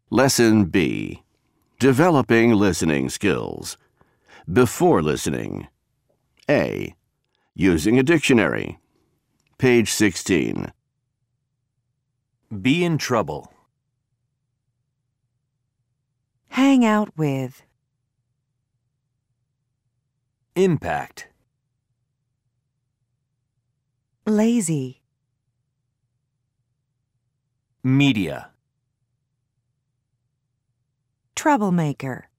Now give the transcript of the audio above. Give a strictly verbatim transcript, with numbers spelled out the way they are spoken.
Lesson B. Developing listening skills. Before listening. A. Using a dictionary. Page sixteen. Be in trouble. Hang out with. Impact. Lazy. Media. Troublemaker.